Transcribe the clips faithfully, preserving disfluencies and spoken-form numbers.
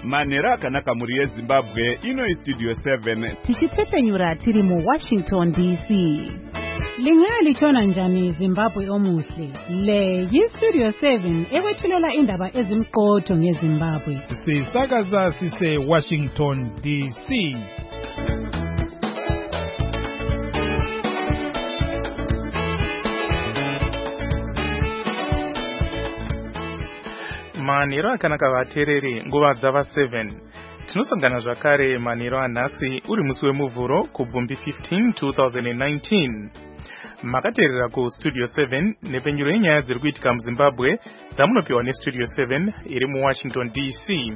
Manhero akanaka muri yeZimbabwe ino iStudio seven. Tichitsepenyura tiri mu Washington D C. Lingaya lichona njani Zimbabwe omuhle. Le yiStudio seven ekwethulela indaba ezimqotho ngeZimbabwe. Sisakaza sise Washington D C. Manhero akanaka vateereri nguva dzava seven. Tinosangana zvakare manhero anhasi uri musi wemuvhuro kubvumbi fifteen twenty nineteen. Makateerera kuStudio seven nepenyuro yenyaya dziri kuitika muZimbabwe dzamunopiwa neStudio seven iri muWashington D C.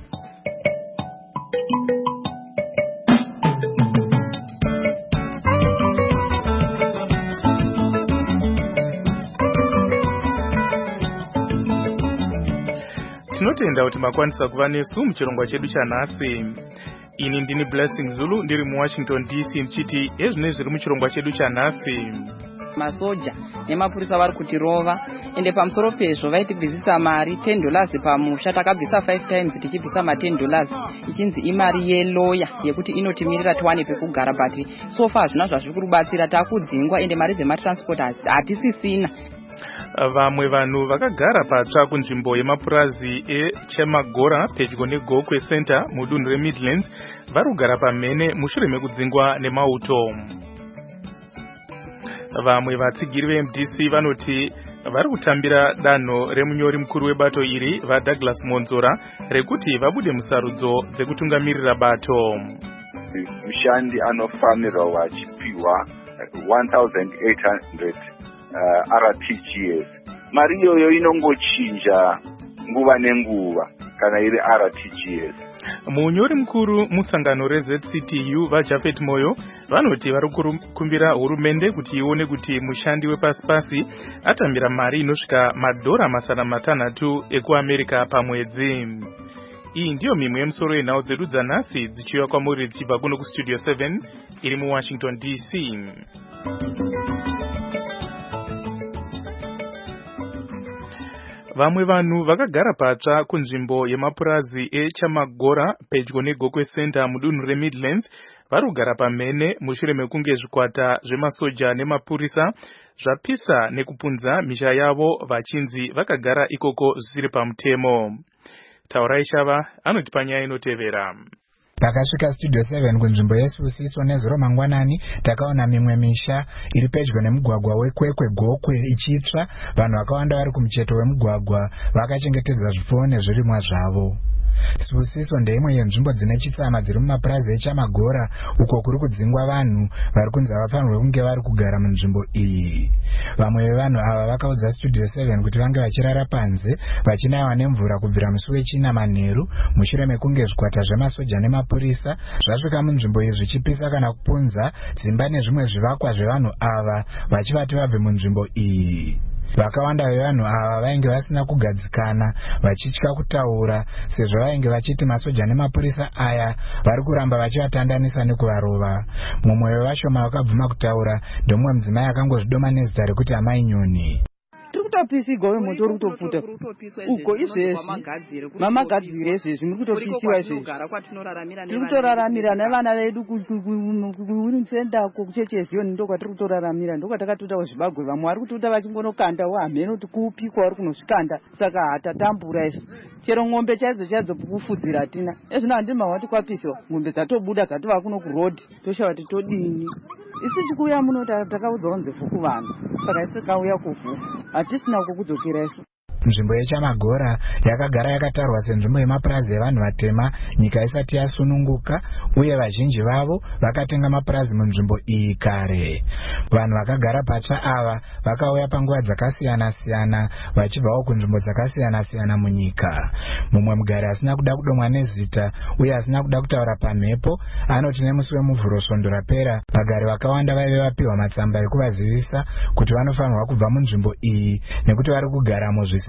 Tinotenda kuti makwanisa kuva nesu muchirongwa chedu chanhasi. Ini ndini Blessing Zulu ndiri muWashington D C ndichiti ezvine zviri muchirongwa chedu chanhasi. Masoja nemapurisa vari kutirova ende pamusoro pezvo vaitibvisisa mari ten dollars pamusha, takabvisa five times tichibvisa ma ten dollars ichinzi imari yeloya yekuti inotimirira tiwane pekugara, but so far zvina zvazviri kurubatsira takudzingwa ende mari dzematransport hatisisina. Vamwe vanhu vakagara patsva kunzvimbo yemapurazi eChamagora pedyo neGokwe Center mudunhu reMidlands vari kugara pamhene mushure mekudzingwa nemauto. Vamwe vatsigiri veM D C vanoti vari kutambira danho remunyori mukuru webato iri vaDouglas Monzora rekuti vabude musarudzo dzekutungamirira bato. Mushandi anofanira wachipiwa one thousand eight hundred Uh, R T G S. Mari iyoyo inongochinja nguva nenguva kana iri R T G S. Munyori mukuru musangano reZ C T U vaJafet Moyo vanoti vari kukumbira hurumende kuti ione kuti mushandi wepasi-pasi atambira mari inosvika madhora masana matanhatu ekuAmerica pamwedzi. Iyi ndiyo mimwe yemusoro yenhau dzedu dzanhasi dzichiuya kwamuri dzichibva kuno kuStudio seven iri muWashington D C. Vamwe vanhu vakagara patsva kunzvimbo yemapurazi eChamagora pedyo neGokwe Center mudunhu reMidlands vari kugara pamhene mushure mekunge zvikwata zvemasoja nemapurisa zvapisa nekupunza misha yavo vachinzi vakagara ikoko zvisiri pamutemo. Taurai Shava anotipa nyaya inotevera. Takasvika Studio seven kunzvimbo yeSusiso nezuro mangwanani takaona mimwe misha iri pedyo nemugwagwa wekwekwe Gokwe ichitsva. Vanhu vakawanda vari kumucheto wemugwagwa vakachengetedza zvipfuwo nezvirimwa zvavo. Susiso ndeimwe yenzvimbo dzine chitsama dziri mumapurazi eChamagora uko kuri kudzingwa vanhu vari kunzi vafanirwe kunge vari kugara munzvimbo iyi. Vamwe vevanhu ava vakaudza Studio seven kuti vange vachirara panze vachinaiwa nemvura kubvira musi wechina manheru mushure mekunge zvikwata zvemasoja nemapurisa zvasvika munzvimbo iyi zvichipisa kana kupunza dzimba nezvimwe zvivakwa zvevanhu ava vachivati vabve munzvimbo iyi. Vakawanda vevanhu ava vainge vasina kugadzikana vachitya kutaura sezvo vainge vachiti masoja nemapurisa aya vari kuramba vachivatandanisa nekuvarova. Mumwe wevashoma vakabvuma kutaura ndomumwe mudzimai akangozvidoma nezita rekuti Amai Nyoni. Kutopisiwa wemoto uri kutopfuta uko izvezvi mamagadzire izvezvi muri kutopisiwa izvezvi tiri kutoraramira nevana vedu kunsendako kuchechezioni ndo kwatiri kutoraramira ndo kwatakatotawo zvibagwe vamwe vari kutota vachingonokandawo hamheno kuti kuupikwa vari kunozvikanda saka hatatambura izvi chero ng'ombe chaidzo chaidzo kufudzira hatina ezvino handima wati kwapisiwa ng'ombe dzatobuda dzatova kuno kurodhi toshava kuti todini isi chikuuya muno takaudzawo nzefu kuvanhu saka isi kauya kuvhu hatisina uko kudzokera isu. Nzvimbo yeChamagora yakagara yakatarwa senzvimbo yemapurazi evanhu vatema nyika isati yasununguka uye vazhinji vavo vakatenga mapurazi munzvimbo iyi kare. Vanhu vakagara patsva ava vakauya panguva dzakasiyana-siyana vachibvawo kunzvimbo dzakasiyana-siyana munyika. Mumwe mugari asina kuda kudomwa nezita uye asina kuda kutaura pamhepo anoti nemusi wemuvhuro svondo rapera vagari vakawanda vaive vapiwa matsamba ekuvazivisa kuti vanofanirwa kubva munzvimbo iyi nekuti vari kugara muzvisi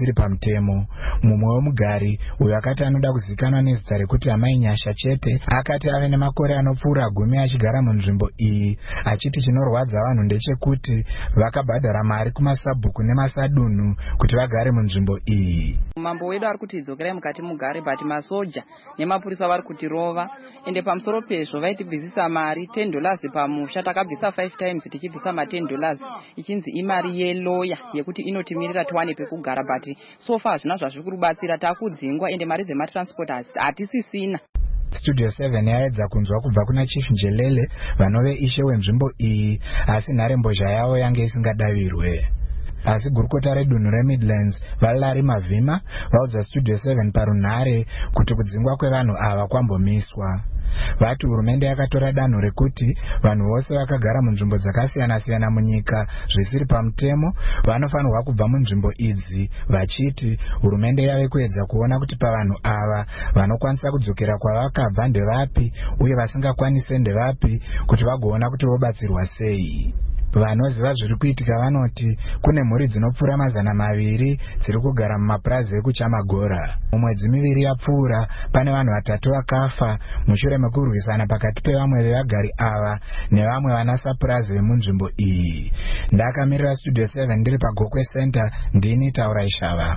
zvisiri pamutemo. Mumwe wemugari uyo akati anoda kuzikanwa nezita rekuti Amai Nyasha chete akati ave nemakore anopfuura gumi achigara munzvimbo iyi, achiti chinorwadza vanhu ndechekuti vakabhadhara mari kumasabhuku nemasadunhu kuti vagare munzvimbo iyi. Mambo wedu ari kuti idzokerai mukati mugare, but masoja nemapurisa vari kutirova, ende pamusoro pezvo vaitibvisisa mari ten dollars pamusha. Takabvisa five times tichibvisa ma ten dollars ichinzi imari yeloya yekuti inotimirira tiwane pekugara, but so far zvina zvazviri kurubatsira takudzingwa ende mari dzematransport hatisisina. Studio seven yaedza kunzwa kubva kuna Chief Njelele vanove ishe wenzvimbo iyi, asi nharembozha yavo yange isingadavirwe. Asi gurukota redunhu reMidlands Valerie Mavhima vaudza Studio seven parunhare kuti kudzingwa kwevanhu ava kwambomiswa. Vati hurumende yakatora danho rekuti vanhu vose vakagara munzvimbo dzakasiyana-siyana munyika zvisiri pamutemo vanofanirwa kubva munzvimbo idzi, vachiti hurumende yave kuedza kuona kuti pavanhu ava vanokwanisa kudzokera kwavakabva ndevapi uye vasingakwanise ndevapi kuti vagoona kuti vobatsirwa sei. Vanoziva zviri kuitika vanoti kune mhuri dzinopfuura mazana maviri dziri kugara mumapurazi ekuChamagora. Mumwedzi miviri yapfuura pane vanhu vatatu vakafa mushure mekurwisana pakati pevamwe vevagari ava nevamwe vanasapurazi vemunzvimbo iyi. Ndakamirira Studio seven ndiri paGokwe Center, ndini Taura Ishava.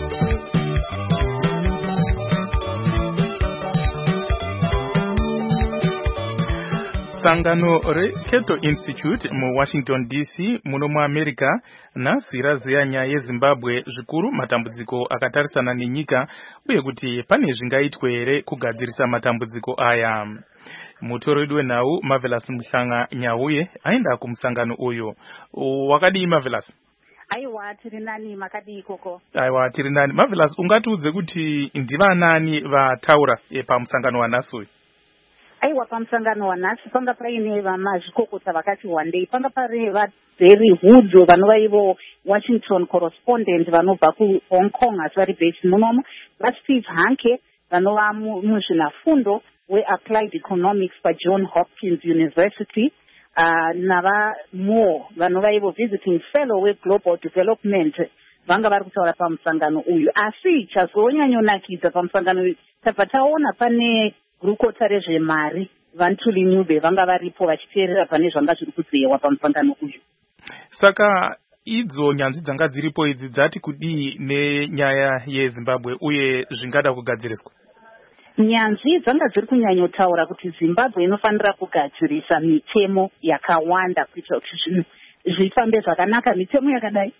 Sangano reKeto Institute mu Washington D C muno mu America nasi raziya nyaya yeZimbabwe zvikuru matambudziko akatarisana nenyika uye kuti pane zvingaitwe here kugadzirisa matambudziko aya. Mutoro wedu wenhau Marvelous Muhlanga Nyauye aenda kumusangano uyo. Wakadii Marvelous? Aiwa tiri nani makadii koko? Aiwa tiri nani. Marvelous, ungatiudze kuti ndivanani vataura pamusangano wanhasi? Aiwa pamusangano wanhasi panga paine vamazvikokota vakati wandei. Panga pari vaDerry Hood vanova ivo Washington correspondent vanobva kuHong Kong asi vari based munomo, vaSteve Hanke vanova muzvinafundo weApplied Economics paJohn Hopkins University, uh, nava Moore vanova ivo visiting fellow weGlobal Development vanga vari kutaura pamusangano uyu. Asi chazonyanyonakidza pamusangano uyu tabva taona pane gurukota rezvemari Vantuli Nyube vanga varipo vachiteerera pane zvanga zviri kuzewa pamusangano uyu. Saka idzo nyanzvi dzanga dziripo idzi dzati kudii nenyaya yeZimbabwe uye zvingada kugadziriswa? Nyanzvi dzanga dziri kunyanyotaura kuti Zimbabwe inofanira kugadzirisa mitemo yakawanda kuitira kuti zvinhu zvifambe zvakanaka. Mitemo yakadai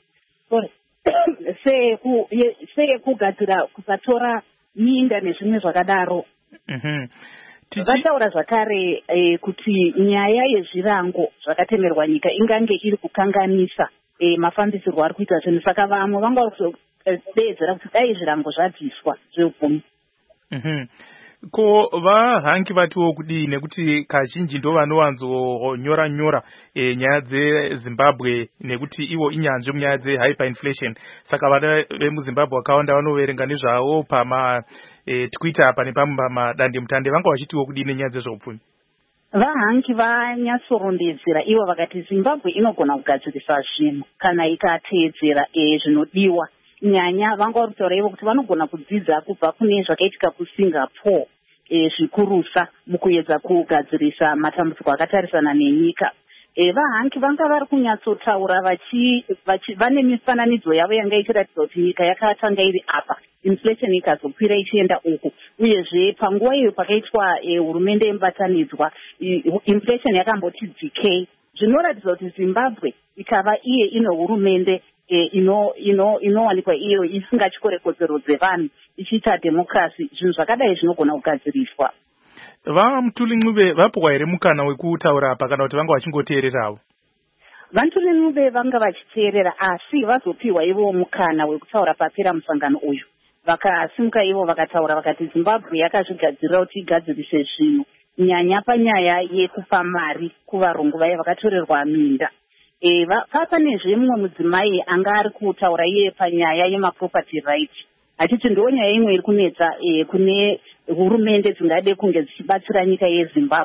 seyekugadzira kusatora minda nezvimwe zvakadaro. Mhm. Vataura zvakare eh, kuti nyaya yezvirango zvakatemerwa nyika ingange iri kukanganisa eh, mafambisirwo ari kuita zvinhu. Saka vamwe vanga vakuzodeedzera kuti dai zvirango zvabviswa zvebvumi. Mhm. Ko vaHanki vatiwo kudii nekuti kazhinji ndo vanovanzonyora nyora e, nyaya dzeZimbabwe nekuti ivo inyanzvi munyaya dzehyperinflation. Saka vana vemuZimbabwe vakawanda vanoverenga nezvavo pama e, Twitter pane pamadande mutande vanga vachitiwo kudii nenyaya dzezveupfumi. VaHanki vanyatsorondedzera ivo vakati Zimbabwe inogona kugadzirisa zvinhu kana ikateedzera e, zvinodiwa. Nyanya vanga vari kutaura ivo kuti vanogona kudzidza kubva kune zvakaitika kuSingapore e, zvikurusa mukuedza kugadzirisa matambudziko akatarisana nenyika. E, VaHanki vanga vari kunyatsotaura vachi, vachi, vane mifananidzo yavo yanga ichiratidza kuti nyika yakatanga iri apa, inflation ikazokwira ichienda uku, uyezve panguva iyo pakaitwa e, hurumende yemubatanidzwa inflation yakamboti decay. Zvinoratidza kuti Zimbabwe ikava iye ine hurumende E, ino ino inowanikwa iyo isingatyi kodzero dzevanhu ichiita demokrasi. Zvinhu zvakadai zvinogona kugadziriswa. VaMutuli Ncube vapwa here mukana wekutaura apa kana kuti vanga vachingoteererawo? Vantuli Ncube vanga vachiteerera asi vazopiwa ivo mukana wekutaura papera musangano uyu. Vakasimuka ivo vakataura vakati Zimbabwe yakazvigadzirira kuti igadzirise zvinhu nyanya panyaya yekupa mari kuvarungu vaya vakatorerwa minda. E, papanezve mumwe mudzimai anga ari kutaura iye panyaya yemaproperty right, achiti ndo nyaya imwe iri kunetsa e, kune hurumende dzingade kunge dzichibatsira nyika yeZimbabwe.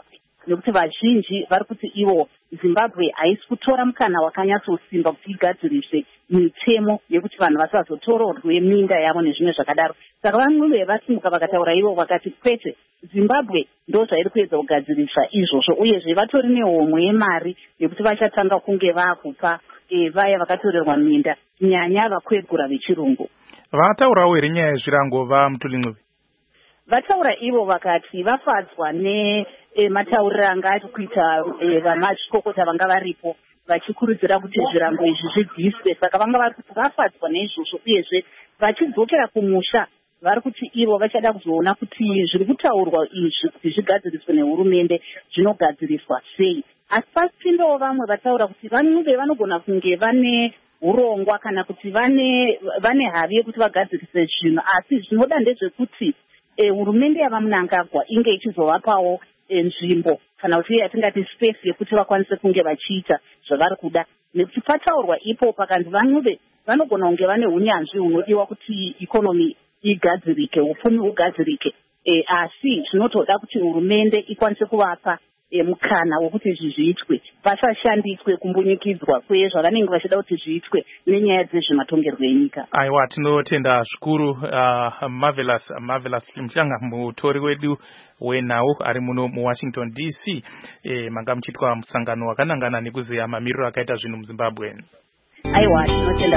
nekuti vazhinji vari kuti ivo Zimbabwe haisi kutora mukana wakanyatsosimba kuti igadzirise mitemo yekuti vanhu vasazotororwe minda yavo nezvimwe zvakadaro. Saka vamwe vasimuka vakataura ivo vakati kwete, Zimbabwe ndo zvairi kuedza kugadzirisa izvozvo, uyezve vatori nehomwe yemari yekuti vachatanga kunge vakupa e, vaya vakatorerwa minda nyanya vakwegura vechirungu. Vataurawo here nyaya yezvirango vaMutulin'wi? Vataura ivo vakati vafadzwa ne e, matauriro anga ari kuita e, vamazvikokota vanga varipo vachikurudzira kuti zvirango izvi zvidhiswe. Saka vanga vari kuti vafadzwa neizvozvo, uyezve vachidzokera kumusha vari kuti ivo vachada kuzoona kuti zviri kutaurwa izvi kuti zvigadziriswe nehurumende zvinogadziriswa sei. Asi pasipindawo vamwe vataura kuti vanhuve vanogona kunge vane urongwa kana kuti vane vane havi yekuti vagadzirise zvinhu, asi zvinoda ndezvekuti E, hurumende yavaMnangagwa inge ichizovapawo e, nzvimbo kana kuti yatingati space yekuti vakwanise kunge vachiita zvavari kuda, nekuti pataurwa ipo pakanzi vanhuve vanogona kunge vane unyanzvi hunodiwa kuti ikonomi igadzirike, upfumi hugadzirike, e, asi zvinotoda kuti hurumende ikwanise kuvapa e, mukana wokuti izvi zviitwe, pasashandiswe kumbunyikidzwa kwezvavanenge vachida kuti zviitwe nenyaya dzezvematongerwo enyika. Aiwa, tinotenda zvikuru uh, Marvelous Marvelous Mhlanga, mutori wedu wenhau ari muno muWashington D C. E, manga muchitwa musangano wakanangana nekuziya mamiriro akaita zvinhu muZimbabwe. Aiwa, tinotenda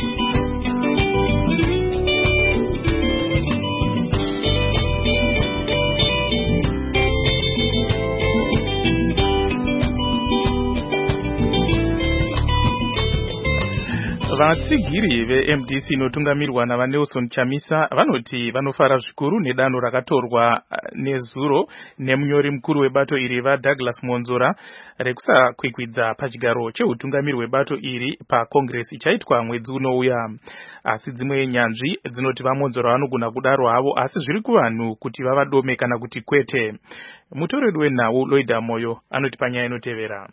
Vatsigiri veM D C inotungamirwa navaNelson Chamisa vanoti vanofara zvikuru nedanho rakatorwa nezuro nemunyori mukuru webato iri vaDouglas Monzora rekusakwikwidza pachigaro cheutungamiri hwebato iri paCongress ichaitwa mwedzi unouya. Asi dzimwe nyanzvi dzinoti vaMonzora vanogona kudaro havo, asi zviri kuvanhu kuti vavadome kana kuti kwete. Mutori wedu wenhau Loida Moyo anoti panyaya inotevera.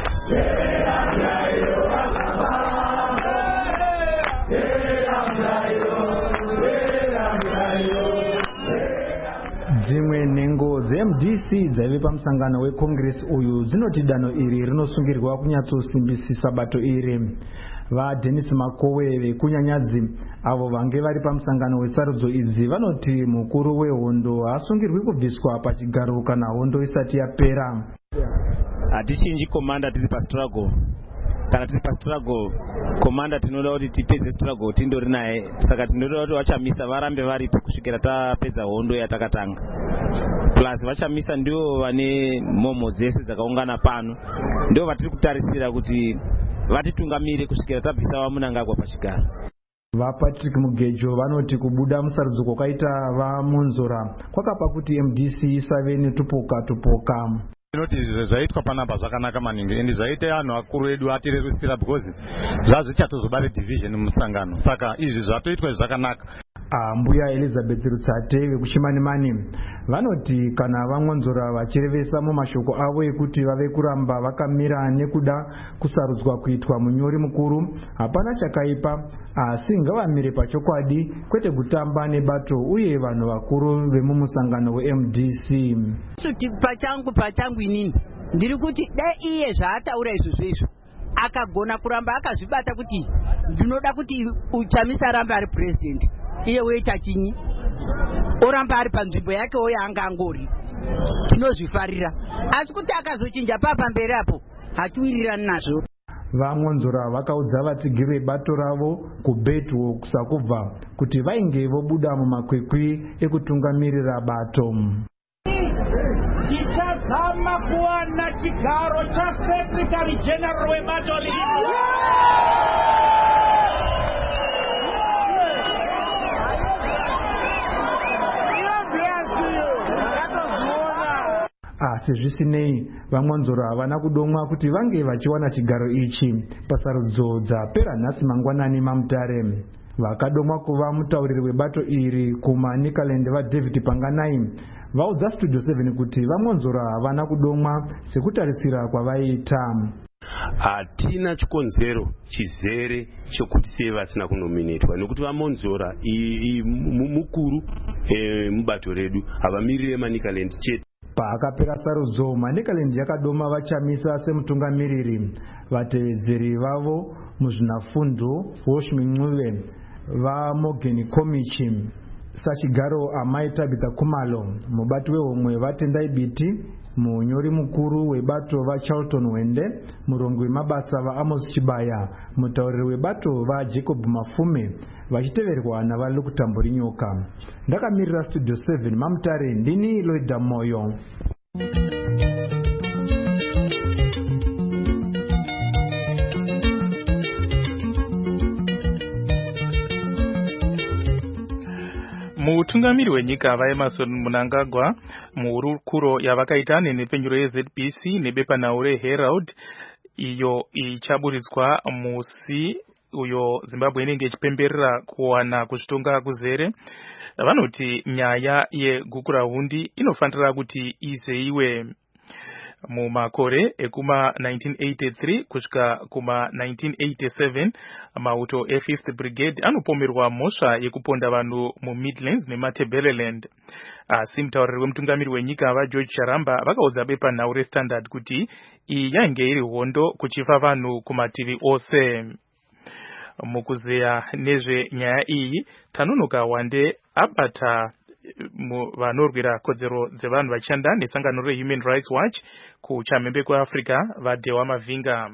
Dzimwe nhengo dzeM D C dzaive pamusangano weCongress uyu dzinoti danho iri rinosungirwa kunyatsosimbisisa bato iri. VaDennis Makowe vekunyanyadzi avo vange vari pamusangano wesarudzo idzi vanoti mukuru wehondo haasungirwi kubviswa pachigaro kana hondo isati yapera. Hatichinji komanda tiri pastruggle. Kana tiri pastruggle komanda tinoda kuti tipedze struggle tindori naye, saka tinoda kuti vaChamisa varambe varipo kusvikira tapedza hondo yatakatanga. Plus vaChamisa ndio vane mhomo dzese dzakaungana pano, ndio vatiri kutarisira kuti vatitungamire kusvikira tabvisa vaMnangagwa pachigaro. VaPatrick Mugejo vanoti kubuda musarudzo kwakaita vaMonzora kwakapa kuti M D C isave netupoka tupoka. Inoti zvaitwa panapa zvakanaka maningi, endi zvaita anhu akuru edu atirerusira because zvazvichatozobare division musangano, saka izvi zvatoitwa zvakanaka. Ah, mbuya Elizabeth Rutsate vekuChimanimani vanoti kana vaMonzora vachirevesa mumashoko avo ekuti vave kuramba vakamira nekuda kusarudzwa kuitwa munyori mukuru, hapana chakaipa, asi ngavamire pachokwadi kwete kutamba nebato uye vanhu vakuru vemumusangano weM D C. Suti pachangu pachangu inini ndiri kuti dai iye zvaataura izvozvo izvo akagona kuramba akazvibata kuti ndinoda kuti Chamisa arambe ari president, iye weita chinyi oramba ari panzvimbo yake oyo anga angori, tinozvifarira. Asi kuti akazochinja papa mberi apo hatiwirirani nazvo. VaMonzora vakaudza vatsigiri vebato ravo kubetwo kusakubva kuti vainge vobuda mumakwikwi ekutungamirira bato. Tichazama kuwana chigaro chaSecretary General webato lino. Asi zvisinei vaMonzora havana kudomwa kuti vange vachiwana chigaro ichi pasarudzo dzapera nhasi mangwanani maMutare. Vakadomwa kuva mutauriri webato iri kumaNicaland vaDavid Panganai vaudza Studio seven kuti vaMonzora havana kudomwa sekutarisira kwavaiita. Hatina chikonzero chizere chokuti sei vasina kunominetwa, nekuti vaMonzora mukuru mubato redu havamirire maNicaland chete. paakapera sarudzo Manicaland yakadoma vachamisa semutungamiriri vatevedzeri vavo muzvinafundo Woshmi Ncube vaMorgan Komichi sachigaro amai Tabitha Khumalo mubati wehomwe vaTendai Biti munyori mukuru webato vaCharlton Wende murongo wemabasa vaAmos Chibaya mutauriri webato vaJacob Mafume vachiteverwa navari kutambura nyoka. Ndakamirira Studio seven Mamutare ndini Loida Moyo. mutungamiri wenyika vaEmmerson Mnangagwa muhurukuro yavakaita nenhepfenyuro yeZ B C nebepanhau reHerald iyo ichaburitswa musi uyo Zimbabwe inenge ichipemberera kuwana kuzvitonga kuzere. Vanoti nyaya yegukurahundi inofanira kuti izeiwe mumakore ekuma nineteen eighty-three kusvika kuma nineteen eighty-seven mauto e-fifth Brigade anopomerwa mhosva yekuponda vanhu muMidlands neMatabeleland. Asi mutauriri wemutungamiri wenyika vaGeorge Charamba vakaudza bepanhau reStandard kuti iyi yainge iri hondo kuchifa vanhu kumativi ose. Mukuzeya nezvenyaya iyi Tanunuka Wande abata vanorwira kodzero dzevanhu vachishanda nesangano reHuman Rights Watch kuchamhembe kweAfrica vaDewa Mavinga.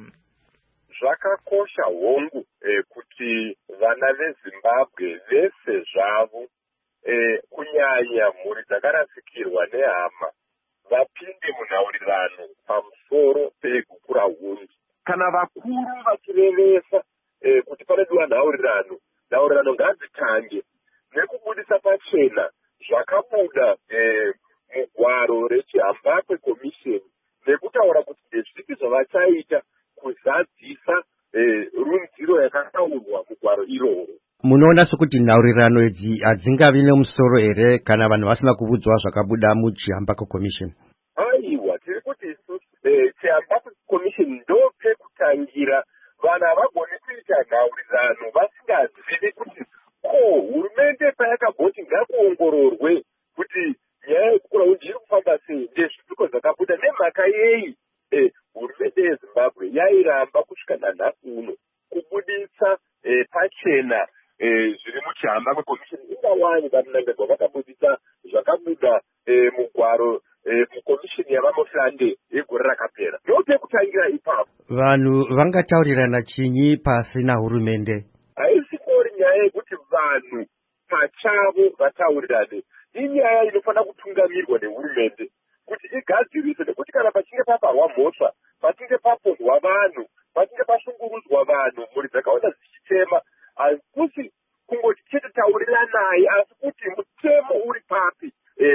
Zvakakosha hongu eh, kuti vana veZimbabwe vese zvavo eh, kunyanya mhuri dzakarasikirwa nehama vapinde munhaurirano pamusoro pegukurahundi. Kana vakuru vachirevesa eh, kuti panodiwa nhaurirano, nhaurirano ngadzitange nekubudisa pachena zvakabuda eh, mugwaro rechiHambakwe Commission nekutaura kuti ndezvipi zvavachaita kuzadzisa eh, runziro yakataurwa mugwaro iroro. Munoona sokuti nhaurirano idzi hadzingavi nemusoro here kana vanhu vasina kuvudzwa zvakabuda muchiHambakwe Commission? Aiwa, tiri kuti isusu eh, chiHambakwe Commission ndo pekutangira. Vanhu havagoni kuita nhaurirano vasingazivi kuti ko hurumende payakabhoti ngakuongororwe kuti nyaya yekukurahundi iri kufamba sei, ndezvipiko zvakabuda nemhaka yei eh, hurumende yeZimbabwe yairamba kusvika nanhasi uno kubudisa eh, pachena eh, zviri muchiHambakwe Commission. Ingawani vaMnangagwa vakabudisa zvakabuda eh, mugwaro eh, mukomishini yavaMohlande yegore rakapera. Ndopekutangira ipapo. Vanhu vangataurirana chinyi pasina hurumende? Haisingori nyaya yekuti vanhu pachavo vataurirane. Inyaya inofanira kutungamirwa nehurumende kuti igadzirise, nekuti kana pachinge paparwa mhosva, pachinge papondwa vanhu, pachinge pashungurudzwa vanhu, mhuri dzakawanda dzichitema, hakusi kungoti chete tauriranai, asi kuti mutemo uri papi.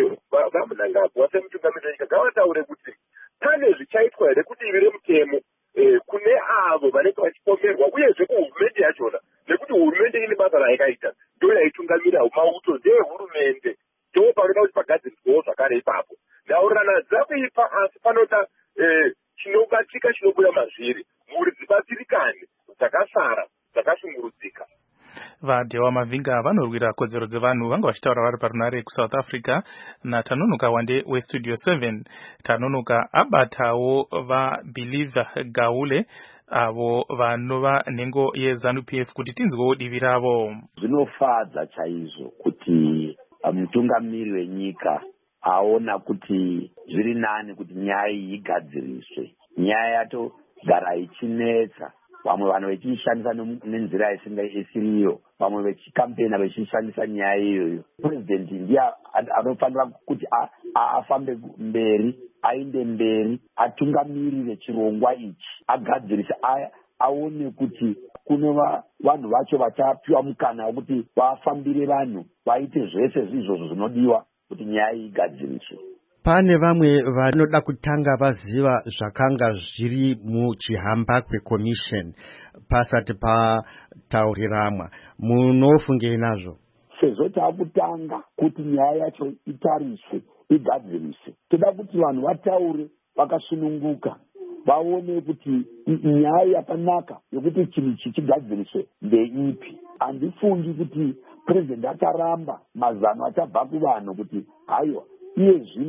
VaMnangagwa semutungamiri wenyika ngavataure kuti pane zvichaitwa here kuti ivi remutemo kune avo vanenge vachipomerwa, uyezve kuhurumende yachona, nekuti hurumende ine basa rayakaita, ndo yaitungamira mauto ndehurumende, ndo panoda kuti pagadziriswawo zvakare ipapo. Nhaurirano dzakuipa, asi panoda chinobatika chinobuda mazviri, mhuri dzibatsirikane dzakasara dzakashungurudzika. vaDewa Mavinga vanorwira kodzero dzevanhu vanga vachitaura vari parunare kuSouth Africa naTanunuka Wande weStudio seven. Tanunuka abatawo vaBeliever Gaule avo vanova nhengo yeZANU P F kuti tinzwewo divi ravo. Zvinofadza chaizvo kuti mutungamiri wenyika aona kuti zviri nani kuti nyaya iyi igadziriswe. Nyaya yatogara ichinetsa, vamwe vanhu vechishandisa nenzira isiriyo, vamwe vechikampena vechishandisa nyaya iyoyo. President ndiye anofanira kuti afambe mberi, ainde mberi, atungamirire chirongwa ichi, agadzirise, aone kuti kune vanhu vacho vachapiwa mukana wekuti vafambire vanhu, vaite zvese izvozvo zvinodiwa kuti nyaya iyi igadziriswe. Pane vamwe vanoda kutanga vaziva zvakanga zviri muchiHambakwe Commission pasati patauriramwa. Munofungei nazvo? Sezvo taakutanga kuti nyaya yacho itariswe, igadziriswe, toda kuti vanhu vataure vakasununguka, vaone kuti nyaya yakanaka yokuti chinhu chichigadziriswe ndeipi. Handifungi kuti president acharamba mazano achabva kuvanhu kuti haiwa iye zvino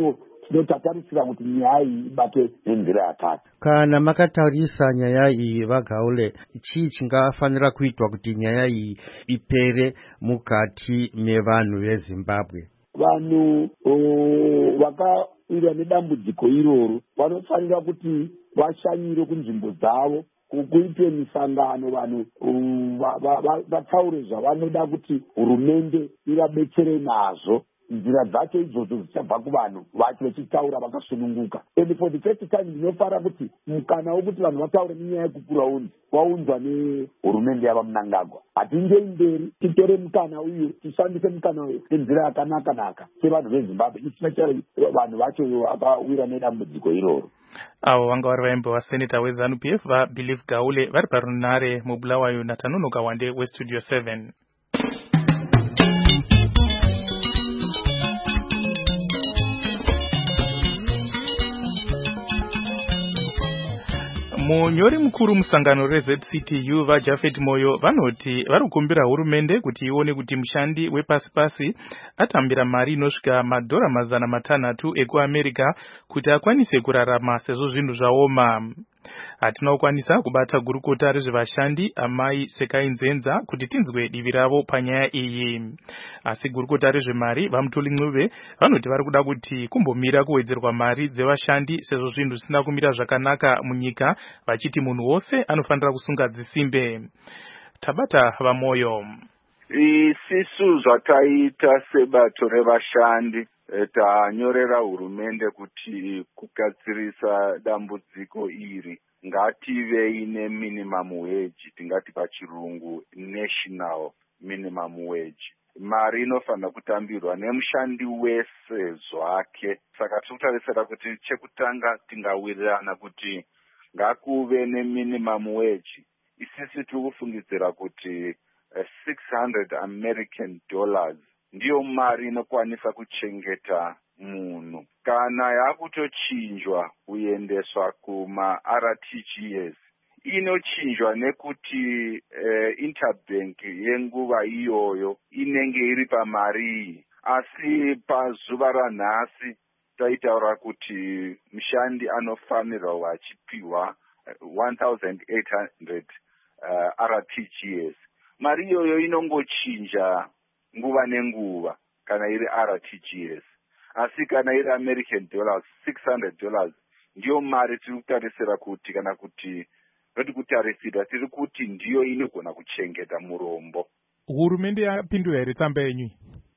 tinotatarisira kuti nyaya iyi ibate nenzira yakati. Kana makatarisa nyaya iyi Vagaule, chii chingafanira kuitwa kuti nyaya iyi ipere mukati mevanhu veZimbabwe? Vanhu vakawirwa nedambudziko iroro vanofanira kuti vashanyire kunzvimbo dzavo, kuitwe misangano, vanhu vataure zvavanoda kuti hurumende ivabetsere nazvo. Nzira dzacho idzodzo dzichabva kuvanhu vacho vachitaura vakasununguka. And for the first time ndinofara kuti mukana wekuti vanhu vataure nenyaya yekukuraunzi waunzwa nehurumende yava Mnangagwa. Hatingei mberi, titore mukana uyu, tishandise mukana uyu nenzira yakanaka naka sevanhu veZimbabwe, especially vanhu vacho vakawira nedambudziko iroro. Avo vanga vari vaimbo vaseneta weZANU P F vaBelieve Gaule vari parunare muBulawayo naTanonoka Wande weStudio seven. Munyori mukuru musangano reZ C T U vaJafet Moyo vanoti varikumbira hurumende kuti ione kuti mushandi wepasi-pasi atambira mari inosvika madhora mazana matanhatu ekuAmerica kuti akwanise kurarama sezvo zvinhu zvaoma. Hatina kukwanisa kubata gurukota rezvevashandi Amai Sekai Nzenza kuti tinzwe divi ravo panyaya iyi. Asi gurukota rezvemari vaMutoli Ncube vanoti vari kuda kuti kumbomira kuwedzerwa mari dzevashandi sezvo zvinhu zvisina kumira zvakanaka munyika, vachiti munhu wose anofanira kusunga dzisimbe. Tabata vaMoyo. Isisu zvataita sebato revashandi tanyorera hurumende kuti kugadzirisa dambudziko iri ngative ine minimum wage, tingati pachirungu national minimum wage. Mari inofanira kutambirwa nemushandi wese zvake. Saka tikutarisira kuti chekutanga tingawirirana kuti ngakuve neminimum wage. Isisi tiri kufungidzira kuti uh, six hundred American dollars ndiyo mari inokwanisa kuchengeta munhu. Kana yakutochinjwa kuendeswa kuma R T G S, inochinjwa nekuti uh, interbank yenguva iyoyo inenge iri pamari. Asi pazuva ranhasi taitaura kuti mushandi anofanirwa wachipiwa one thousand eight hundred uh, R T G S. Mari iyoyo inongochinja nguva nenguva kana iri R T G S. Asi kana iri American dollars six hundred dollars ndiyo mari tiri kutarisira kuti kana kuti roti kutarisira tiri kuti ndiyo inogona kuchengeta murombo. Hurumende yapindura here tsamba yenyu?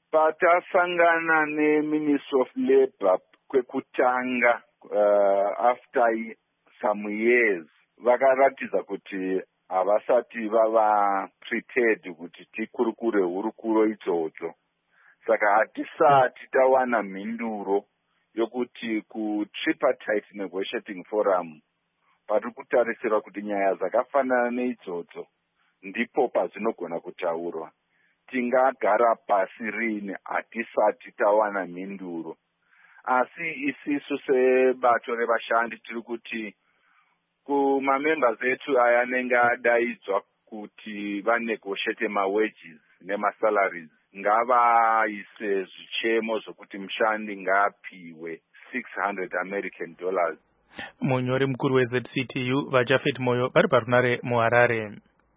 Patasangana neMinister of Labour kwekutanga uh, after some years vakaratidza kuti havasati vava prepared kuti tikurukure hurukuro idzodzo. Saka hatisati tawana mhinduro yokuti ku-tripartite negotiating forum pari kutarisirwa kuti nyaya dzakafanana neidzodzo ndipo pazvinogona kutaurwa. Tingagara pasi rini hatisati tawana mhinduro. Asi isisu sebato revashandi tiri kuti kumamembers etu aya anenge adaidzwa kuti vanegotiate mawages nemasalaries ngavaise zvichemo zvokuti mushandi ngaapiwe six hundred American dollars. Munyori mukuru weZ C T U vaJafet Moyo vari parunare muHarare.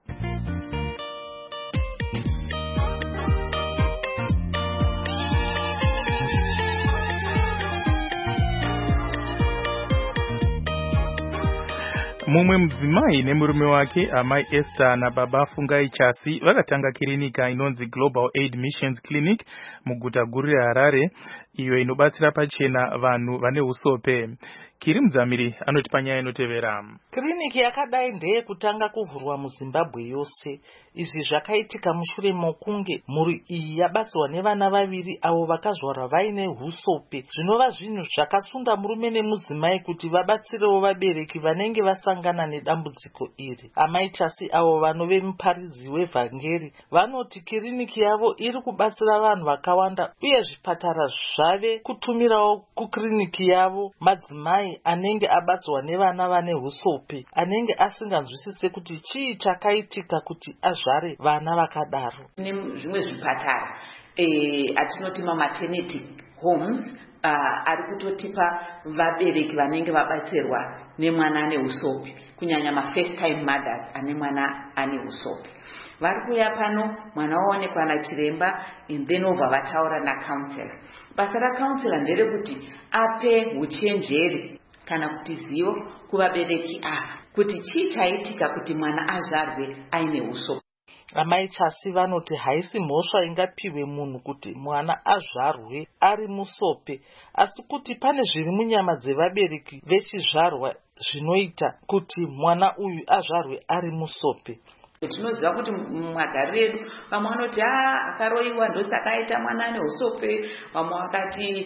Mumwe mudzimai nemurume wake Amai Esther naBaba Fungai Chasi vakatanga kirinika inonzi Global Aid Missions Clinic muguta guru reHarare, iyo inobatsira pachena vanhu vane usope. Kiri Mudzamiri anoti panyaya inotevera. Kiriniki yakadai ndeye kutanga kuvhurwa muZimbabwe yose. Izvi zvakaitika mushure mokunge mhuri iyi yabatsirwa nevana vaviri avo vakazvarwa vaine husope, zvinova zvinhu zvakasunda murume nemudzimai kuti vabatsirewo vabereki vanenge vasangana nedambudziko iri. Amai Chasi avo vanove muparidzi wevhangeri vanoti kiriniki yavo iri kubatsira vanhu vakawanda uye zvipatara zvave kutumirawo kukiriniki yavo madzimai anenge abatsirwa nevana vane husope, anenge asinganzwisise kuti chii chakaitika kuti azvare vana vakadaro. Zvimwe zvipatara eh atinoti ma maternity homes uh, ari kutotipa vabereki vanenge vabatsirwa nemwana ane usopi, kunyanya ma first time mothers ane mwana ane usopi. Vari kuya pano, mwana waonekwa nachiremba, and then obva vataura nacounselor. Basa racounselor nderekuti ape uchenjeri kana kuti zivo kuvabereki ava kuti chii chaitika kuti mwana azvarwe aine usopi. Amai Chasi vanoti haisi mhosva ingapiwe munhu kuti mwana azvarwe ari musope, asi kuti pane zviri munyama dzevabereki vechizvarwa zvinoita kuti mwana uyu azvarwe ari musope. Tinoziva kuti mumagariro edu vamwe vanoti ah akaroiwa ndosaka aita mwana ane usope, vamwe vakati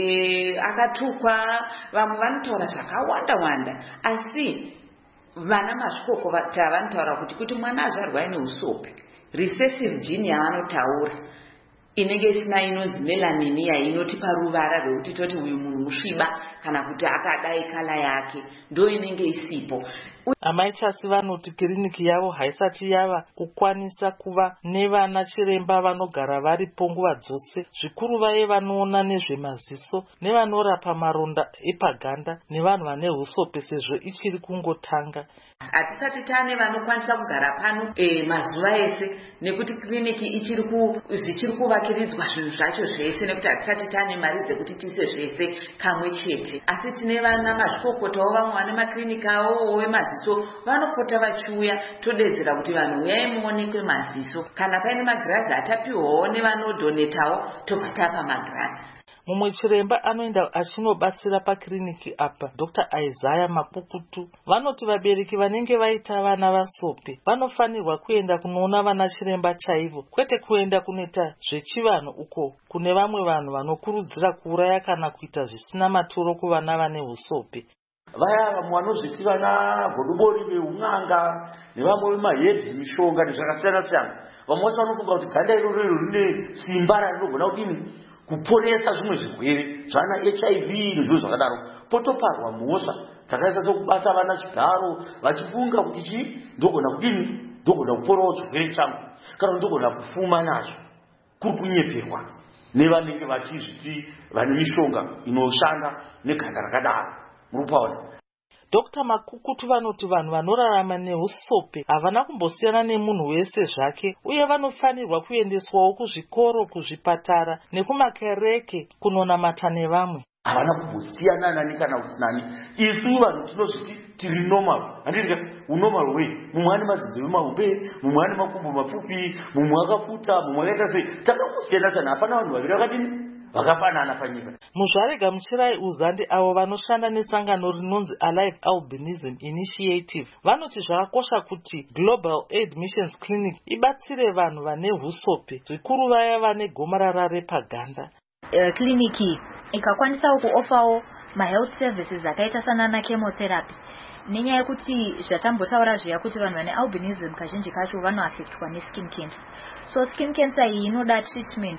e, akatukwa, vamwe vanotaura zvakawanda wanda, asi vana mazvikokota vanotaura kuti kuti mwana azvarwa ane usope, recessive gene yavanotaura inenge isina inonzi melanini inotipa ruvara rwekuti toti uyu munhu musviba kana kuti akadai kala yake ndo inenge isipo. Amai Chasi vanoti kiriniki yavo haisati yava kukwanisa kuva nevana chiremba vanogara varipo nguva dzose, zvikuru vaye vanoona nezvemaziso nevanorapa maronda epaganda nevanhu vane usope, sezvo ichiri kungotanga. Hatisati tane vanokwanisa kugara pano e, mazuva ese nekuti kliniki ichiri ku zichiri kuvakiridzwa zvinhu zvacho zvese, nekuti hatisati tane mari dzekuti tise zvese kamwe chete, asi tine vana mazvikokotawo vamwe vane makliniki avo wemaziso vanopota vachiuya todedzera kuti vanhu uyai muonekwe maziso, kana paine magirazi atapiwawo nevanodonetawo tobva tapa magirazi. Mumwe chiremba anoenda achinobatsira pakiriniki apa, Doctor Isaiah Mapukutu, vanoti vabereki vanenge vaita vana vasope vanofanirwa kuenda kunoona vana chiremba chaivo, kwete kuenda kunoita zvechivanhu uko kune vamwe vanhu vanokurudzira kuuraya kana kuita zvisina maturo kuvana vane usope. Vaya vamwe vanozviti vana godobori veun'anga nevamwe vemahebzi mishonga nezvakasiyana siyana, vamwe vacho vanofunga kuti ganda iroro rine simba rarinogona kudini kuponesa zvimwe zvirwere zvana H I V nezviro zvakadaro, potoparwa mhosva dzakaita sokubata vana chigaro vachifunga kuti chi ndogona kudini ndogona kuporawo chirwere changu kana ndogona kufuma nacho, kuri kunyeperwa nevanenge vachizviti vane mishonga inoshanda neganda rakadaro. Murupaona Doctor Makukutu vanoti vanhu vanorarama neusope havana kumbosiyana nemunhu wese zvake, uye vanofanirwa kuendeswawo kuzvikoro, kuzvipatara nekumakereke kunonamata nevamwe. Havana kumbosiyana nani kana kuti nani. Isu vanhu tinozviti tiri normal, handiri unormal way. Mumwe ane mazizi mahombe, mumwe ane makumbo mapfupi, mumwe akafuta, mumwe akaita sei. Takangosiyana sana, hapana vanhu vaviri vakadini vakafanana panyika. Muzvarega Muchirai Uzandi avo vanoshanda nesangano rinonzi Alive Albinism Initiative vanoti zvakakosha kuti Global Aid Missions Clinic ibatsire vanhu vane husope, zvikuru vaya vane gomarara repaganda. Uh, kliniki ikakwanisawo kuofawo mahealth services akaita sanana chemotherapy, nenyaya yekuti zvatambotaura zviya kuti vanhu vane albinism kazhinji kacho vanoaffectwa neskin cancer. So skin cancer iyi inoda treatment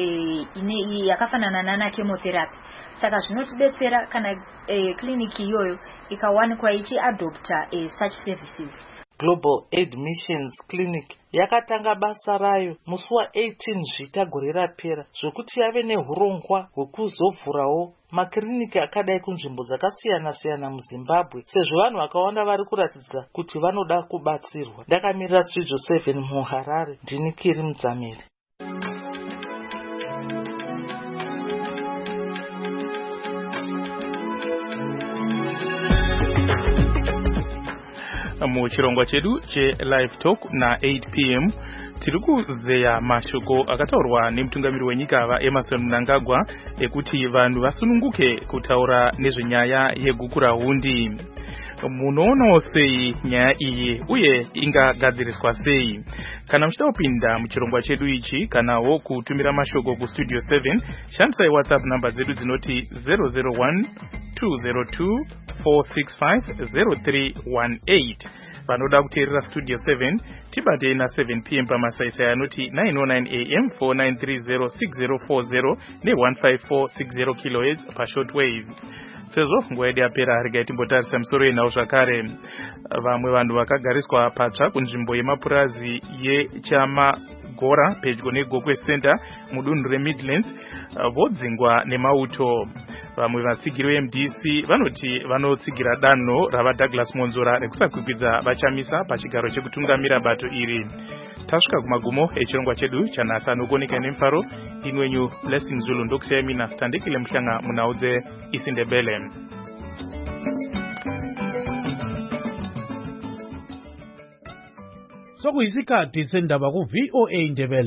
e, ine yakafanana nana chemotherapy. Saka zvinotidetsera kana e, kliniki iyoyo ikawanikwa ichiadopta e, such services. Global Aid Missions Clinic yakatanga basa rayo musi wa-eighteen Zvita gore rapera, zvokuti yave nehurongwa hwekuzovhurawo makiriniki akadai kunzvimbo dzakasiyana siyana muZimbabwe, sezvo vanhu vakawanda vari kuratidza kuti vanoda kubatsirwa. Ndakamirira Studio seven muHarare, ndini Kiri Mudzamiri. Muchirongwa chedu che live talk na eight p m tiri kuzeya mashoko akataurwa nemutungamiri wenyika vaEmmerson Mnangagwa ekuti vanhu vasununguke kutaura nezvenyaya yegukura hundi. Munoonawo sei nyaya iyi uye ingagadziriswa sei? Kana muchida kupinda muchirongwa chedu ichi kanawo kutumira mashoko ku Studio seven, shandisai WhatsApp namba dzedu dzinoti zero zero one two zero two four six five zero three one eight. Vanoda kuteerera Studio seven tibate na seven p m pamasaisai anoti nine oh nine a m four nine three zero six zero four zero ne one five four six zero kilohertz pa shortwave. Sezvo nguva yedu yapera regai timbotarisa misoro yenhau zvakare. Vamwe vanhu vakagariswa patsva kunzvimbo yemapurazi yechama pagora pedyo negokwe center mudunhu remidlands uh, vodzingwa nemauto. Vamwe vatsigiri ve M D C vanoti vanotsigira danho rava Douglas Monzora rekusakwikwidzwa vachamisa pachigaro chekutungamira bato iri. Tasvika kumagumo echirongwa chedu chanhasi anokuoneka nemufaro. Inwenyu Blessing Zulu ndokusiyai mina Tandikile Mhlanga munaudze isindebele. Sokuyisikhathi sendaba ku V O A Indebele.